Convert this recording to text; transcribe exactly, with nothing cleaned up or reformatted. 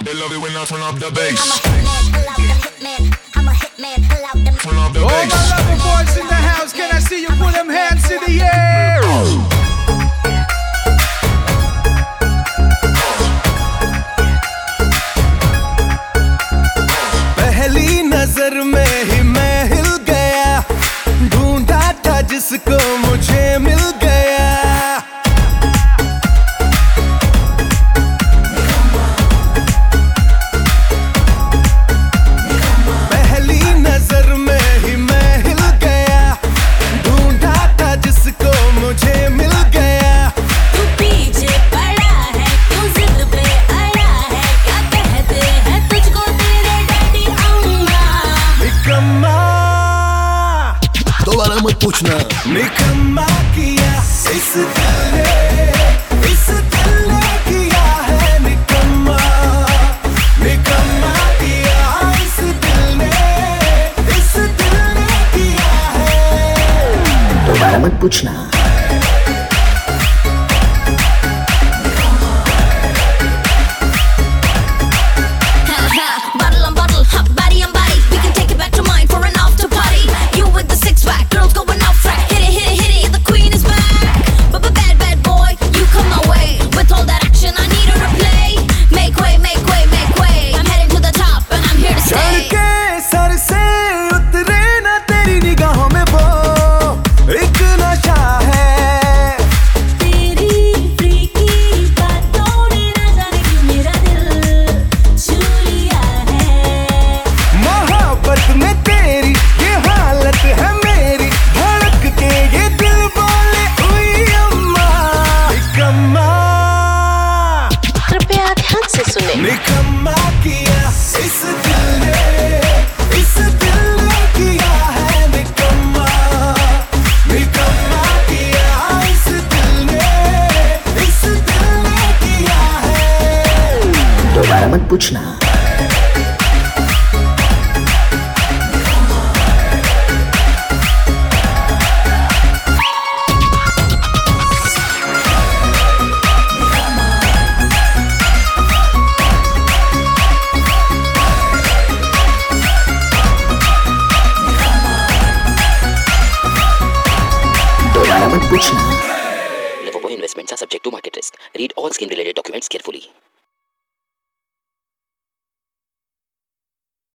They love it when I turn up the bass. I'm a hitman, pull out the hitman, I'm a hitman, pull out the Turn up the All my bass. lover boys in the house, can I see you put them hands in the air? पहली नजर में ही मैं हिल गया, ढूंढा था जिसको मुझे मिल गया। पहली नजर में ही मैं हिल गया, ढूंढा था जिसको मुझे मिल गया। तू पीछे पड़ा है, तू जिद पे अड़ा है, क्या कहते हैं तुझको तेरे डैडी अम्मा। निकम्मा, दोबारा मत पूछना। निकम्मा किया इस दिल ने, इस दिल ने किया है निकम्मा। निकम्मा किया इस दिल ने, इस दिल ने किया है। दोबारा मत पूछना। Bottle on bottle, hot body on body. We can take it back to mine for an after party. You with the six pack, girls going out frat. Hit it, hit it, hit it, the queen is back. But but bad, bad boy, you come my way. With all that action, I need her to play. Make way, make way, make way. I'm heading to the top and I'm here to चढ़ stay. के सर से उतरे ना तेरी निगाहों में वो एक नशा है। तेरी फ्रीकी बातों ने ना जाने क्यों मेरा दिल छू लिया है। मोहब्बत में तेरी ये हालत है मेरी, धड़क के ये दिल बोले हुई अम्मा। निकम्मा, कृपया ध्यान से सुने। निकम्मा किया इस दिल ने, इस दिल ने किया है निकम्मा। निकम्मा किया इस दिल ने, इस दिल ने किया है। दोबारा मत पूछना। दोबारा मत पूछना। Liverpool investments are subject to market risk. Read all scheme related documents carefully.